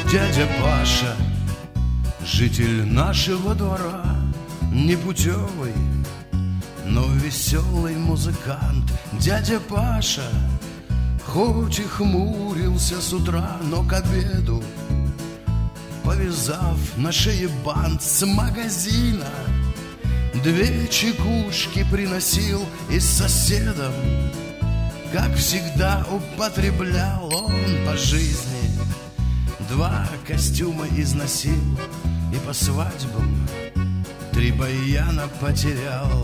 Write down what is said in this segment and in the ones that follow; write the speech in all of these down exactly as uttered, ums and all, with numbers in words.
Дядя Паша, житель нашего двора, непутевый, но веселый музыкант. Дядя Паша, хоть и хмурился с утра, но к обеду, повязав на шее бант с магазина, две чекушки приносил и с соседом, как всегда, употреблял он по жизни. Два костюма износил и по свадьбам три баяна потерял.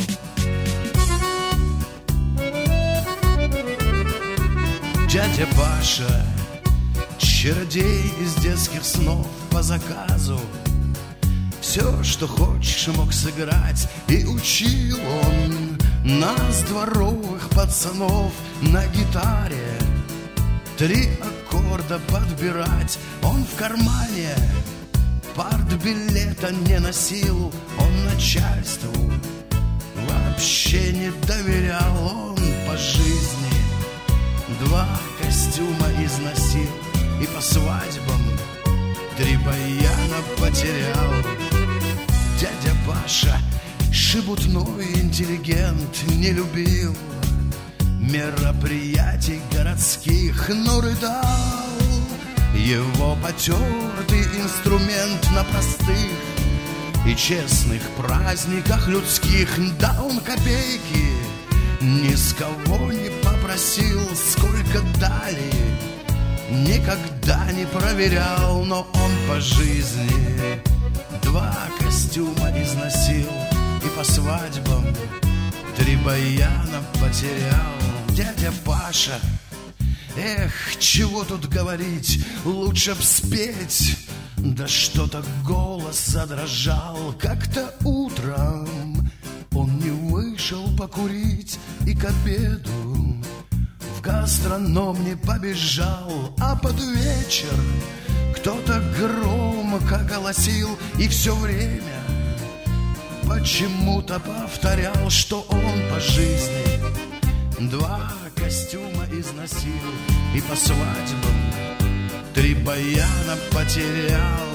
Дядя Паша, чародей из детских снов, по заказу все, что хочешь, мог сыграть. И учил он нас, дворовых пацанов, на гитаре три аккорда подбирать. Он в кармане партбилета не носил, он начальству вообще не доверял. Он по жизни два костюма износил и по свадьбам три баяна потерял. Дядя Паша, шебутной интеллигент, не любил мероприятий городских, но рыдал его потертый инструмент на простых и честных праздниках людских. Да, он копейки ни с кого не попросил, сколько дали никогда не проверял. Но он по жизни два костюма износил и по свадьбам три баяна потерял. Дядя Паша, эх, чего тут говорить, лучше б спеть. Да что-то голос задрожал. Как-то утром он не вышел покурить и к обеду в гастроном не побежал. А под вечер кто-то громко голосил и все время почему-то повторял, что он по жизни два костюма износил и по свадьбам три баяна потерял.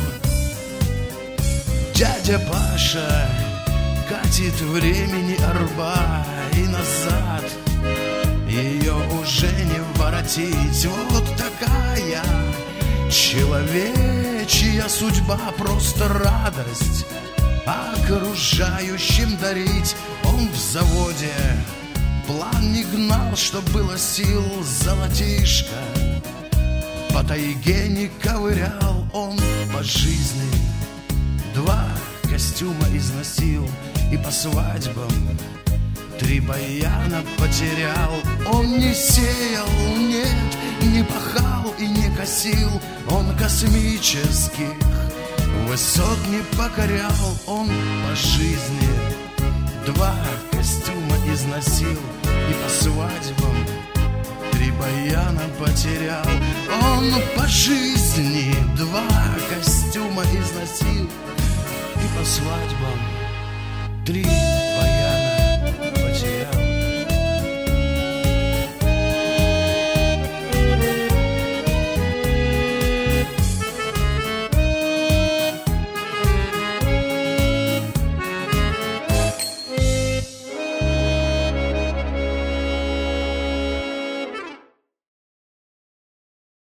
Дядя Паша катит времени арба, и назад ее уже не воротить. Вот такая человечья судьба, просто радость окружающим дарить. Он в заводе план не гнал, что было сил, золотишко по тайге не ковырял. Он по жизни два костюма износил и по свадьбам три баяна потерял. Он не сеял, нет, не пахал и не косил, он космических высот не покорял. Он по жизни два костюма износил и по свадьбам три баяна потерял. Он по жизни два костюма износил и по свадьбам три